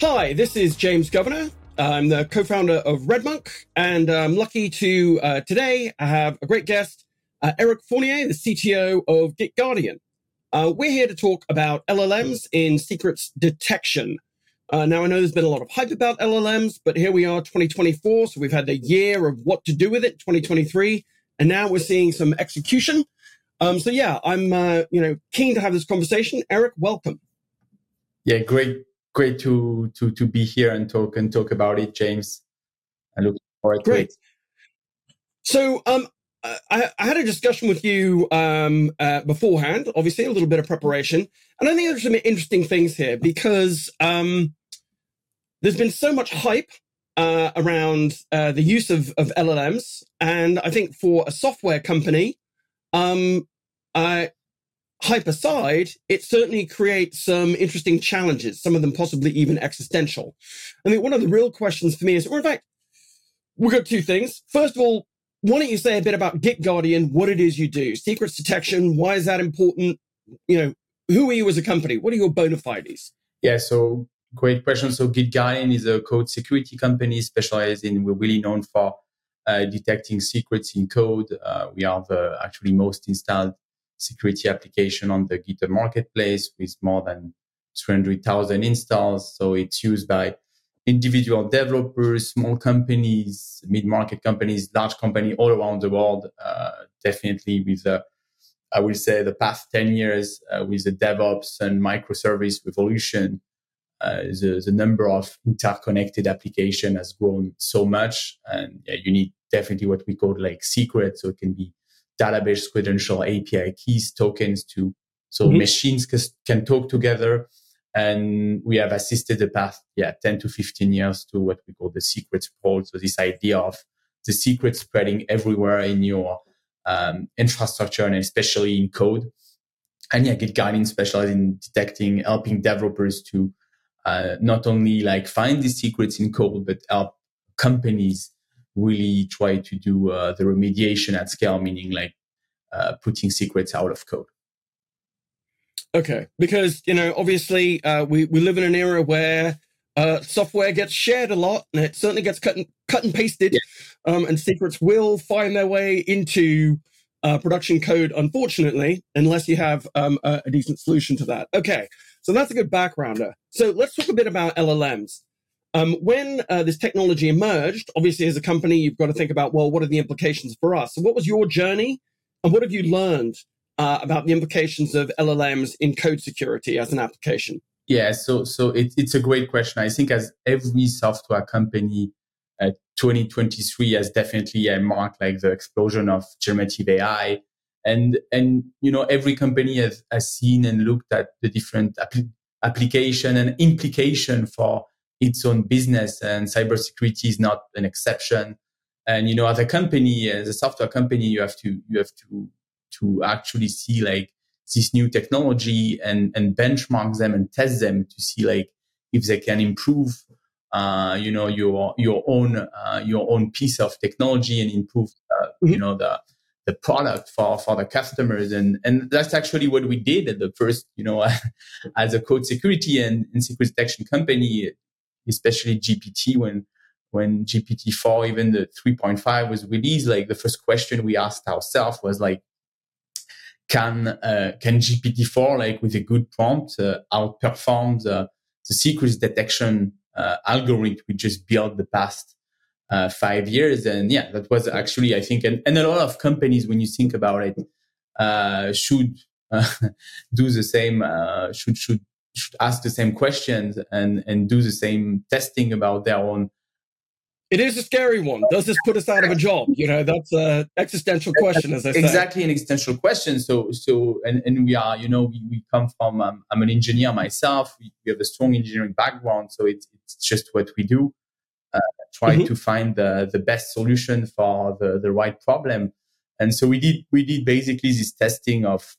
Hi, this is James Governor. I'm the co-founder of RedMonk, and I'm lucky to today have a great guest, Eric Fournier, the CTO of GitGuardian. We're here to talk about LLMs in secrets detection. Now, I know there's been a lot of hype about LLMs, but here we are, 2024. So we've had a year of what to do with it, 2023, and now we're seeing some execution. I'm keen to have this conversation. Eric, welcome. Yeah, great to be here and talk about it, James. I look forward to it. So, I had a discussion with you beforehand, obviously, a little bit of preparation. And I think there's some interesting things here because there's been so much hype around the use of LLMs. And I think for a software company, hype aside, it certainly creates some interesting challenges, some of them possibly even existential. I think one of the real questions for me is, or in fact, we've got two things. First of all, why don't you say a bit about GitGuardian, what it is you do? Secrets detection, why is that important? Who are you as a company? What are your bona fides? Yeah, so great question. So GitGuardian is a code security company we're really known for detecting secrets in code. We are the actually most installed security application on the GitHub marketplace with more than 300,000 installs. So it's used by individual developers, small companies, mid-market companies, large companies all around the world. Definitely with, I will say, the past 10 years with the DevOps and microservice revolution, the number of interconnected applications has grown so much. And you need definitely what we call like secrets. So it can be database credential, API keys, tokens machines can talk together. And we have assisted the past 10 to 15 years to what we call the secret sprawl. So this idea of the secret spreading everywhere in your infrastructure and especially in code. And GitGuardian specializes in detecting, helping developers to not only like find these secrets in code, but help companies really try to do the remediation at scale, meaning like putting secrets out of code. Okay, because, obviously we live in an era where software gets shared a lot, and it certainly gets cut and pasted, and secrets will find their way into production code, unfortunately, unless you have a decent solution to that. Okay, so that's a good backgrounder. So let's talk a bit about LLMs. When this technology emerged, obviously as a company, you've got to think about, well, what are the implications for us? So what was your journey, and what have you learned about the implications of LLMs in code security as an application? Yeah, so it's a great question. I think as every software company, 2023 has definitely marked like the explosion of generative AI. And every company has seen and looked at the different application and implication for its own business, and cybersecurity is not an exception. And as a company, as a software company, you have to actually see like this new technology and benchmark them and test them to see like if they can improve your own piece of technology and improve the product for the customers. And that's actually what we did at the first, as a code security and secret detection company, especially GPT when GPT-4, even the 3.5 was released. Like the first question we asked ourselves was like, can GPT-4, like with a good prompt, outperform the secrets detection algorithm we just built the past 5 years? And that was actually, I think, and a lot of companies, when you think about it, should do the same, should ask the same questions and do the same testing about their own. It is a scary one. Does this put us out of a job? That's an existential question, as I say. Exactly, an existential question. So, and we are, we come from, I'm an engineer myself. We have a strong engineering background. So it's just what we do. Try to find the best solution for the right problem. And so we did basically this testing of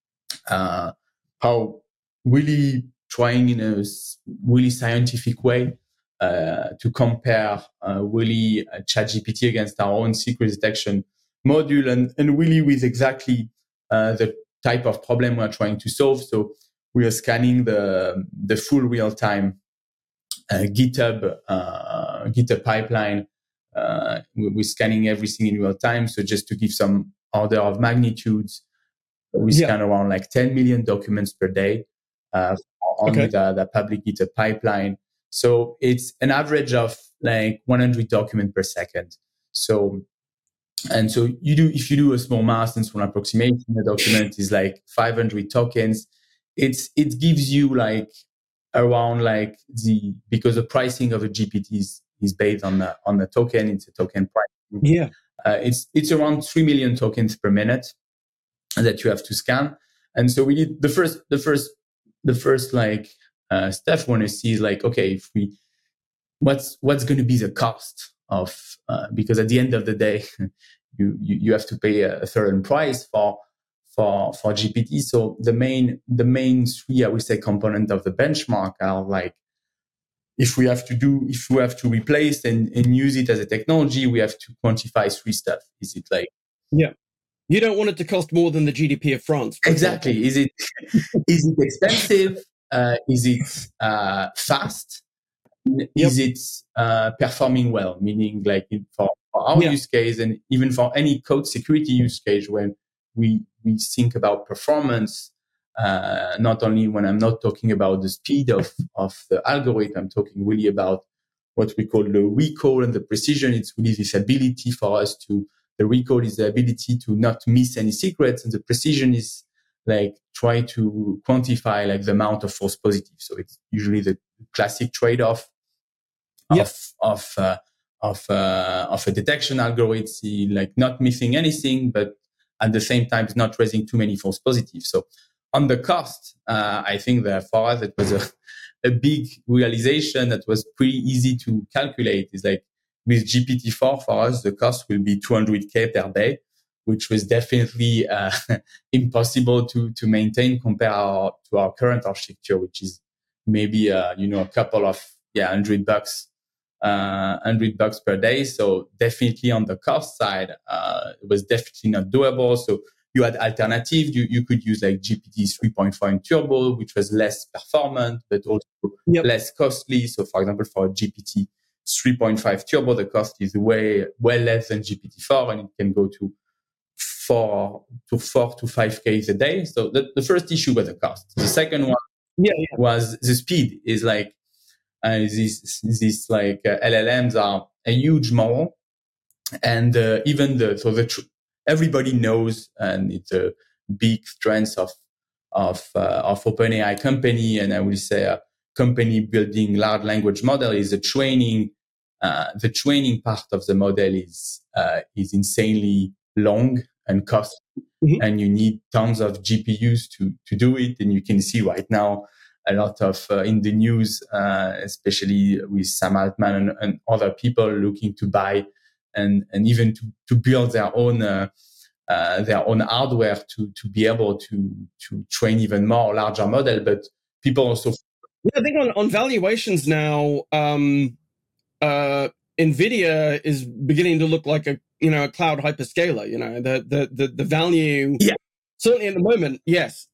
how really trying in a really scientific way to compare really ChatGPT against our own secret detection module and really with exactly the type of problem we're trying to solve. So we are scanning the full real-time GitHub pipeline. We're scanning everything in real time. So just to give some order of magnitudes, we scan around like 10 million documents per day on the public GitHub pipeline. So it's an average of like 100 documents per second. So if you do a small math and small approximation, the document is like 500 tokens. It gives you like around like because the pricing of a GPT is based on the token. It's a token price. Yeah. It's around 3 million tokens per minute that you have to scan. And so we need the first like step we want to see is like, okay, what's going to be the cost of because at the end of the day you have to pay a certain price for GPT. So the main three, I would say, component of the benchmark are like, if we have to replace and use it as a technology, we have to quantify three stuff. Is it like, you don't want it to cost more than the GDP of France? Exactly. Is it expensive? Is it fast? Is it performing well? Meaning, like for our use case, and even for any code security use case, when we think about performance, not only when I'm not talking about the speed of the algorithm, I'm talking really about what we call the recall and the precision. It's really this ability for us to. The recall is the ability to not miss any secrets, and the precision is like try to quantify like the amount of false positives. So it's usually the classic trade-off of a detection algorithm, like not missing anything, but at the same time not raising too many false positives. So on the cost, I think that for us it was a big realization that was pretty easy to calculate. Is like with GPT-4 for us, the cost will be 200K per day, which was definitely impossible to maintain compared to our current architecture, which is maybe a couple of $100 per day. So definitely on the cost side, it was definitely not doable. So you had alternative. You could use like GPT 3.5 Turbo, which was less performant, but also less costly. So for example, for GPT 3.5 Turbo, the cost is way less than GPT-4, and it can go to 4 to 5K a day. So the first issue was the cost. The second one was the speed. Is like these like LLMs are a huge model, and even everybody knows, and it's a big strength of OpenAI company, and I will say a company building large language model is the training part of the model is insanely long and costly, and you need tons of GPUs to do it. And you can see right now a lot of in the news, especially with Sam Altman and other people looking to buy and even to build their own hardware to be able to train even more larger model. But people also, I think on valuations now, NVIDIA is beginning to look like a cloud hyperscaler. The value, certainly at the moment, yes.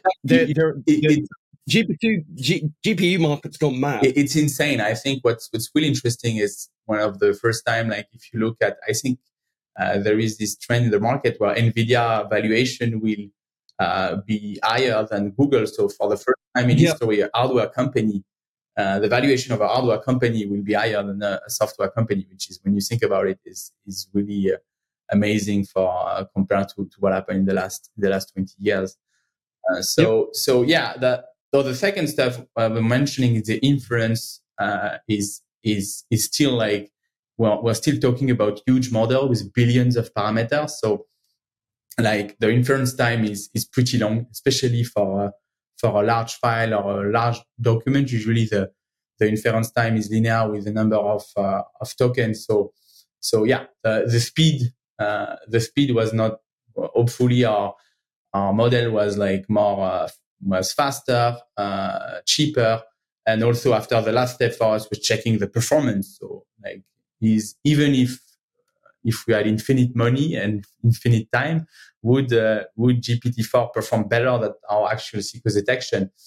GPU market's gone mad. It's insane. I think what's really interesting is one of the first time, like if you look at, I think there is this trend in the market where NVIDIA valuation will be higher than Google. So for the first time in history, a hardware company, the valuation of a hardware company will be higher than a software company, which is, when you think about it, is really amazing for compared to what happened in the last 20 years. So the second stuff we're mentioning is the inference is still like, well, we're still talking about huge model with billions of parameters. So like the inference time is pretty long, especially for a large file or a large document. Usually the inference time is linear with the number of tokens. So the speed was not, hopefully our model was like more was faster, cheaper, and also after the last step for us was checking the performance. So like even if we had infinite money and infinite time, would GPT-4 perform better than our actual secret detection?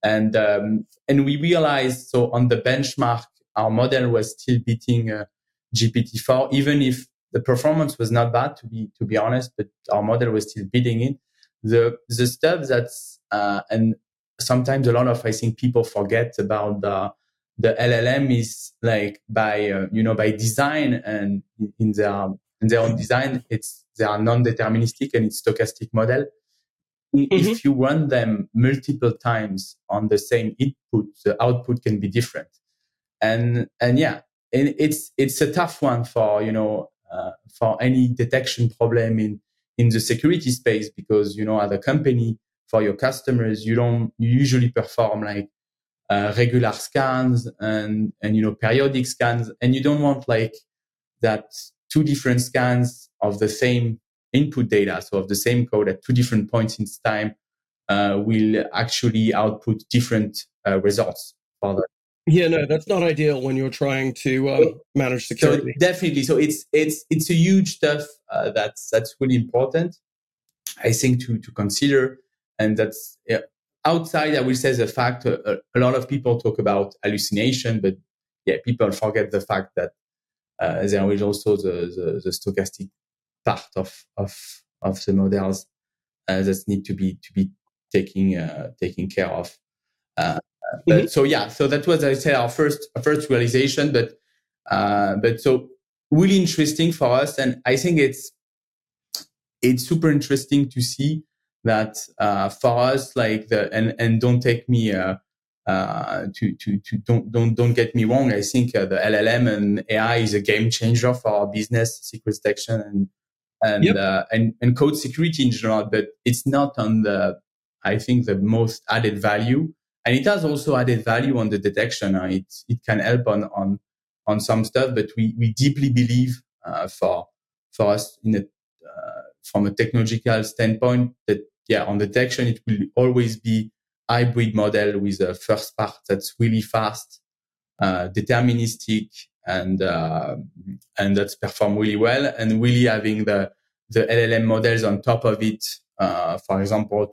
And we realized, so on the benchmark, our model was still beating GPT-4, even if the performance was not bad, to be honest, but our model was still beating it. The stuff that's and sometimes a lot of, I think, people forget about the LLM is like by design, and in their own design, they are non-deterministic and it's stochastic model. If you run them multiple times on the same input, the output can be different. And it's a tough one for any detection problem in the security space, because as a company, for your customers, you usually perform like regular scans and periodic scans, and you don't want like that two different scans of the same input data, so of the same code at two different points in time, will actually output different results for that. Yeah, no, that's not ideal when you're trying to manage security. So definitely, so it's a huge stuff that's really important, I think, to consider, and that's outside. I will say the fact a lot of people talk about hallucination, but people forget the fact that there is also the stochastic part of the models that need to be taken care of. But so that was, I say, our first realization. But so really interesting for us, and I think it's super interesting to see that for us, like and don't take me don't get me wrong. I think the LLM and AI is a game changer for our business, secret detection and code security in general. But it's not on the most added value, and it has also added value on the detection. It can help on some stuff, but we deeply believe for us from a technological standpoint that on detection it will always be hybrid model with a first part that's really fast, deterministic, and that's perform really well, and really having the LLM models on top of it, for example,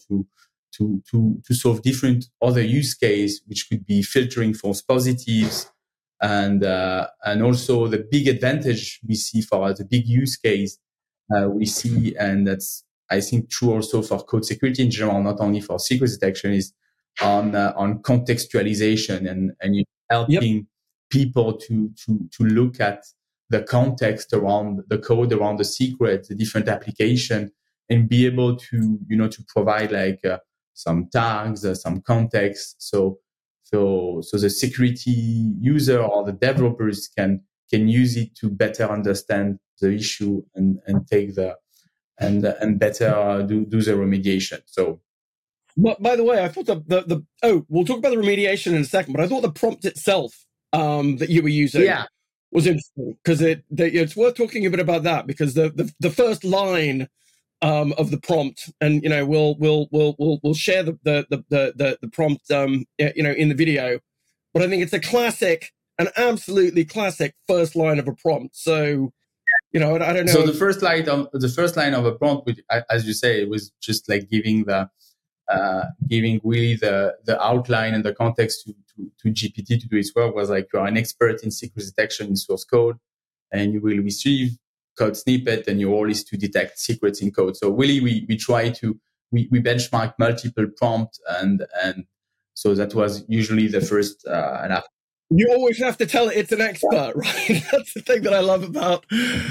to solve different other use case, which could be filtering false positives, and also the big advantage we see for the big use case we see, and that's I think true also for code security in general, not only for secret detection, is on contextualization and helping people to look at the context around the code, around the secret, the different application, and be able to to provide like some tags, some context, so the security user or the developers can use it to better understand the issue and take the and better do the remediation. So, by the way, I thought we'll talk about the remediation in a second, but I thought the prompt itself that you were using was interesting, because it's worth talking a bit about that, because the first line of the prompt, and we'll share the prompt in the video, but I think it's an absolutely classic first line of a prompt. So I don't know. So the first line of a prompt, which, as you say, it was just like giving really the outline and the context to GPT to do its work, was like, you are an expert in secret detection in source code, and you will receive code snippet, and your role is to detect secrets in code. So really, we try to we benchmark multiple prompts, and so that was usually the first You always have to tell it it's an expert, right? That's the thing that I love about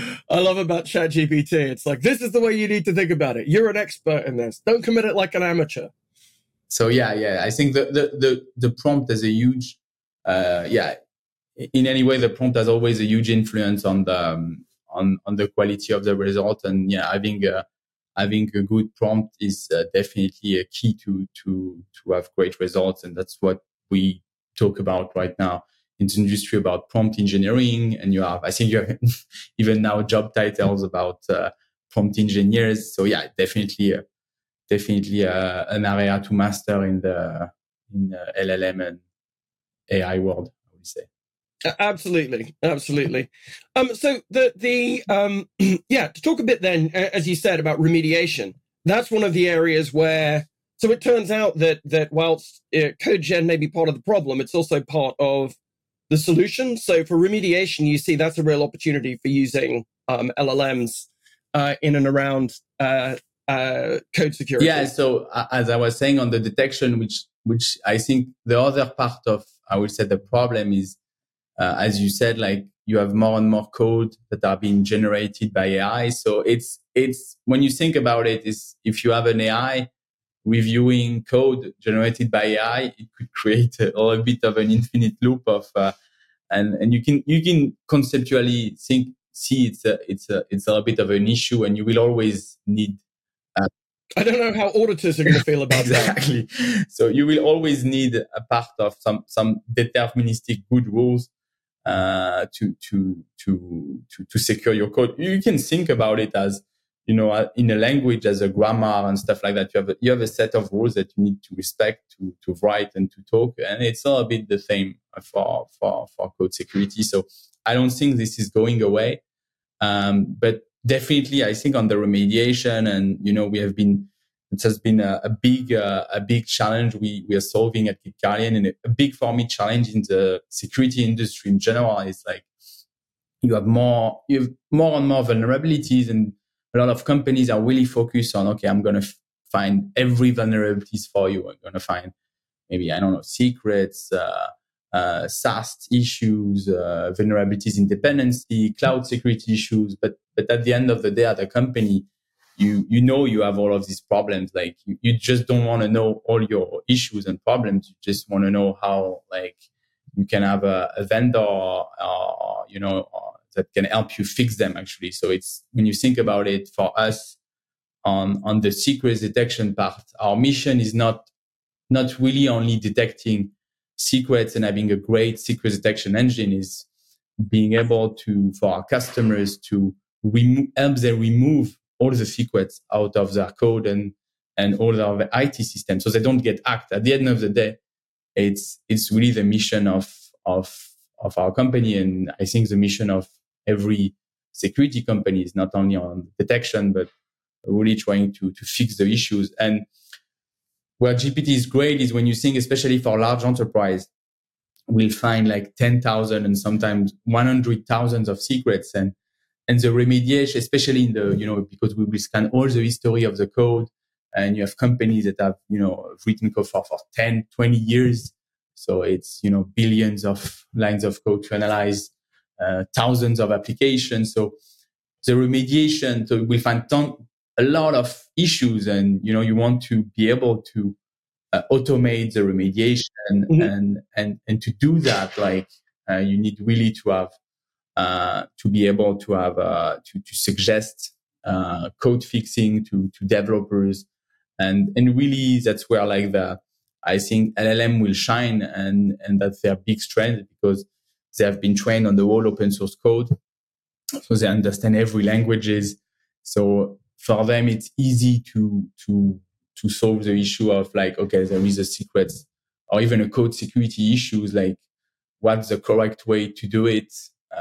ChatGPT. It's like, this is the way you need to think about it. You're an expert in this. Don't commit it like an amateur. So I think the prompt has a huge in any way, the prompt has always a huge influence on the quality of the result, and having a good prompt is definitely a key to have great results, and that's what we talk about right now in the industry, about prompt engineering. And you have even now job titles about prompt engineers. So definitely an area to master in the LLM and AI world, I would say. Absolutely. So to talk a bit then, as you said, about remediation, that's one of the areas where So it turns out that whilst code gen may be part of the problem, it's also part of the solution. So for remediation, you see that's a real opportunity for using LLMs in and around code security. Yeah. So as I was saying on the detection, which I think the other part of, I would say, the problem is, as you said, like you have more and more code that are being generated by AI. So it's when you think about it, is if you have an AI reviewing code generated by AI, it could create a bit of an infinite loop of, and you can conceptually see it's a bit of an issue, and you will always need. I don't know how auditors are going to feel about exactly. So you will always need a part of some deterministic good rules to secure your code. You can think about it as, in a language, as a grammar and stuff like that. You have a set of rules that you need to respect to write and to talk, and it's all a bit the same for code security. So I don't think this is going away, but definitely I think on the remediation, and it has been a big challenge we are solving at Kitcarlian, and a big, for me, challenge in the security industry in general is like you have more and more vulnerabilities, and a lot of companies are really focused on, okay, I'm going to find every vulnerabilities for you. I'm going to find maybe, I don't know, secrets, SAST issues, vulnerabilities in dependency, cloud security issues. But at the end of the day, at a company, you have all of these problems. Like you just don't want to know all your issues and problems. You just want to know how, like, you can have a vendor, that can help you fix them, actually. So it's, when you think about it, for us on the secrets detection part, our mission is not really only detecting secrets and having a great secrets detection engine, is being able to, for our customers, to help them remove all the secrets out of their code and all of the IT systems, so they don't get hacked. At the end of the day, it's really the mission of our company, and I think the mission of every security company is not only on detection, but really trying to fix the issues. And where GPT is great is when you think, especially for large enterprise, we'll find like 10,000 and sometimes 100,000 of secrets, and the remediation, especially in the, because we will scan all the history of the code, and you have companies that have, written code for 10, 20 years. So it's, billions of lines of code to analyze, thousands of applications. So the remediation, so we find a lot of issues, and, you want to be able to automate the remediation, mm-hmm. and to do that, like, you need really to have, to be able to have, to suggest, code fixing to developers. And really that's where, like, I think LLM will shine, and that's their big strength, because they have been trained on the whole open source code. So they understand every languages. So for them, it's easy to solve the issue of, like, okay, there is a secret or even a code security issues, like what's the correct way to do it,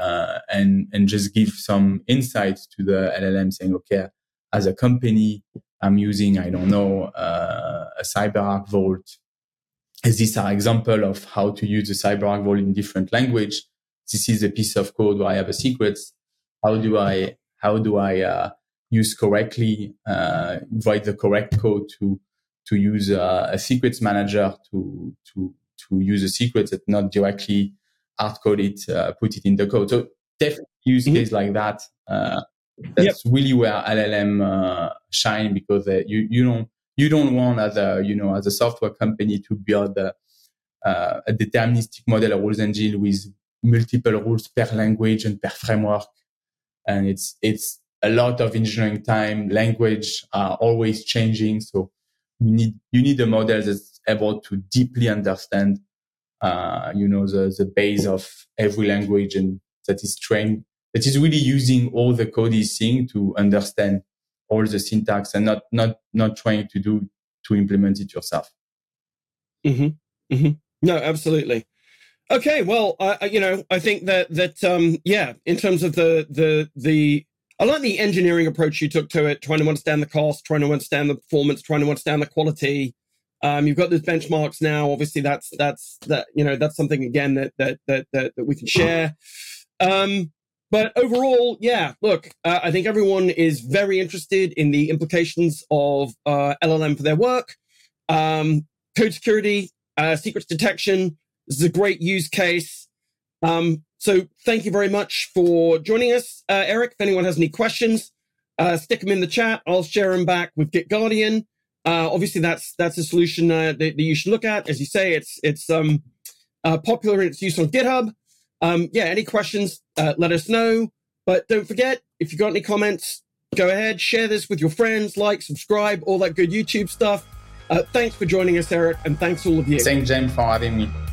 and just give some insights to the LLM, saying, okay, as a company, I'm using, I don't know, a CyberArk Vault. As these are example of how to use the CyberArk Vault in different language. This is a piece of code where I have a secret. How do I use correctly, write the correct code to use a secrets manager to use a secret that not directly hard code it, put it in the code. So definitely use mm-hmm. case like that. That's yep. really where LLM shine, because you don't want as a software company to build a deterministic model, a rules engine with multiple rules per language and per framework. And it's a lot of engineering time. Language are always changing. So you need a model that's able to deeply understand, the base of every language, and that is trained, that is really using all the code is seeing to understand all the syntax, and not trying to implement it yourself. Mm-hmm. Mm-hmm. No, absolutely. Okay, well, I think that in terms of the I like the engineering approach you took to it, trying to understand the cost, trying to understand the performance, trying to understand the quality, You've got those benchmarks now. Obviously, that's something again that we can share. But overall, yeah, look, I think everyone is very interested in the implications of LLM for their work. Code security, secrets detection. This is a great use case. So thank you very much for joining us, Eric. If anyone has any questions, stick them in the chat. I'll share them back with GitGuardian. Obviously, that's a solution that you should look at. As you say, it's popular in its use on GitHub. Any questions, let us know. But don't forget, if you've got any comments, go ahead, share this with your friends, like, subscribe, all that good YouTube stuff. Thanks for joining us, Eric, and thanks all of you. Thanks, James, for having me.